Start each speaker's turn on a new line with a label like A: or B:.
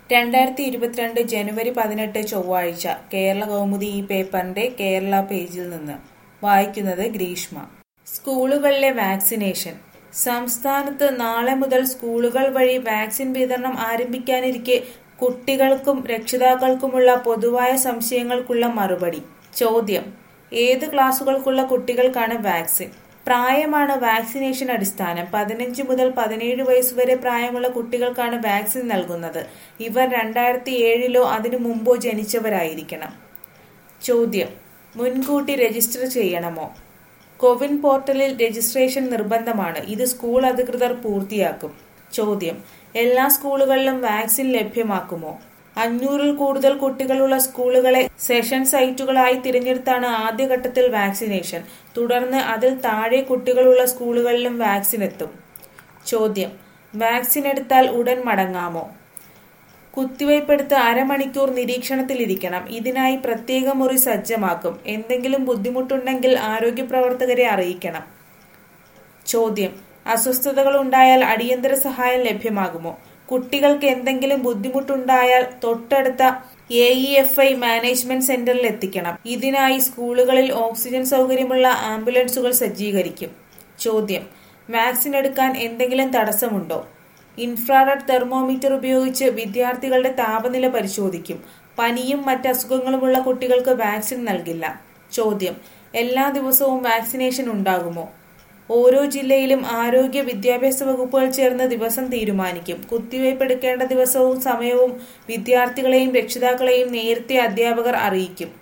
A: 2022 ജനുവരി 18 ചൊവ്വാഴ്ച കേരള കൗമുദി ഈ പേപ്പറിന്റെ കേരള പേജിൽ നിന്ന് വായിക്കുന്നത് ഗ്രീഷ്മ. സ്കൂളുകളിലെ വാക്സിനേഷൻ. സംസ്ഥാനത്ത് നാളെ മുതൽ സ്കൂളുകൾ വഴി വാക്സിൻ വിതരണം ആരംഭിക്കാനിരിക്കെ കുട്ടികൾക്കും രക്ഷിതാക്കൾക്കുമുള്ള പൊതുവായ സംശയങ്ങൾക്കുള്ള മറുപടി. ചോദ്യം: ഏത് ക്ലാസുകൾക്കുള്ള കുട്ടികൾക്കാണ് വാക്സിൻ? പ്രായമാണ് വാക്സിനേഷൻ അടിസ്ഥാനം. 15 മുതൽ 17 വയസ്സുവരെ പ്രായമുള്ള കുട്ടികൾക്കാണ് വാക്സിൻ നൽകുന്നത്. ഇവർ 2007 അതിനു മുമ്പോ ജനിച്ചവരായിരിക്കണം. ചോദ്യം: മുൻകൂട്ടി രജിസ്റ്റർ ചെയ്യണമോ? കോവിൻ പോർട്ടലിൽ രജിസ്ട്രേഷൻ നിർബന്ധമാണ്. ഇത് സ്കൂൾ അധികൃതർ പൂർത്തിയാക്കും. ചോദ്യം: എല്ലാ സ്കൂളുകളിലും വാക്സിൻ ലഭ്യമാക്കുമോ? 500-ൽ കൂടുതൽ കുട്ടികളുള്ള സ്കൂളുകളെ സെഷൻ സൈറ്റുകളായി തിരഞ്ഞെടുത്താണ് ആദ്യഘട്ടത്തിൽ വാക്സിനേഷൻ. തുടർന്ന് അതിൽ താഴെ കുട്ടികളുള്ള സ്കൂളുകളിലും വാക്സിൻ എത്തും. ചോദ്യം: വാക്സിൻ എടുത്താൽ ഉടൻ മടങ്ങാമോ? കുത്തിവയ്പ്പെടുത്ത് അരമണിക്കൂർ നിരീക്ഷണത്തിലിരിക്കണം. ഇതിനായി പ്രത്യേക മുറി സജ്ജമാക്കും. എന്തെങ്കിലും ബുദ്ധിമുട്ടുണ്ടെങ്കിൽ ആരോഗ്യപ്രവർത്തകരെ അറിയിക്കണം. ചോദ്യം: അസ്വസ്ഥതകൾ ഉണ്ടായാൽ അടിയന്തര സഹായം ലഭ്യമാകുമോ? കുട്ടികൾക്ക് എന്തെങ്കിലും ബുദ്ധിമുട്ടുണ്ടായാൽ തൊട്ടടുത്ത AEFI മാനേജ്മെന്റ് സെന്ററിൽ എത്തിക്കണം. ഇതിനായി സ്കൂളുകളിൽ ഓക്സിജൻ സൗകര്യമുള്ള ആംബുലൻസുകൾ സജ്ജീകരിക്കും. ചോദ്യം: വാക്സിൻ എടുക്കാൻ എന്തെങ്കിലും തടസ്സമുണ്ടോ? ഇൻഫ്രാറെഡ് തെർമോമീറ്റർ ഉപയോഗിച്ച് വിദ്യാർത്ഥികളുടെ താപനില പരിശോധിക്കും. പനിയും മറ്റ് അസുഖങ്ങളുമുള്ള കുട്ടികൾക്ക് വാക്സിൻ നൽകില്ല. ചോദ്യം: എല്ലാ ദിവസവും വാക്സിനേഷൻ ഉണ്ടാകുമോ? ഓരോ ജില്ലയിലും ആരോഗ്യ വിദ്യാഭ്യാസ വകുപ്പുകൾ ചേർന്ന് ദിവസം തീരുമാനിക്കും. കുത്തിവയ്പ് എടുക്കേണ്ട ദിവസവും സമയവും വിദ്യാർത്ഥികളെയും രക്ഷിതാക്കളെയും നേരത്തെ അധ്യാപകർ അറിയിക്കും.